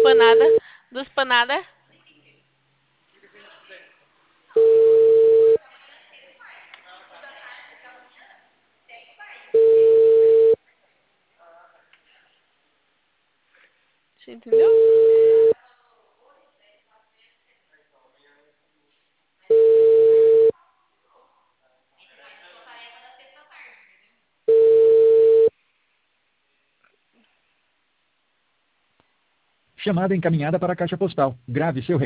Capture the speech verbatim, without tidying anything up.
panada. Duas panadas. Você entendeu? Chamada encaminhada para a caixa postal. Grave seu